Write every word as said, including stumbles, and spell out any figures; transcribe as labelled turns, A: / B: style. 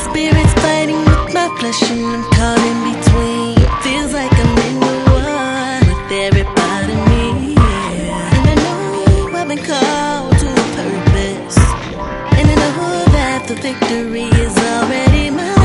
A: spirit's fighting with my flesh and I'm caught in between. Feels like I'm in the war with every part of me, yeah. And I know I've been called to a purpose, and I know that the victory is already mine.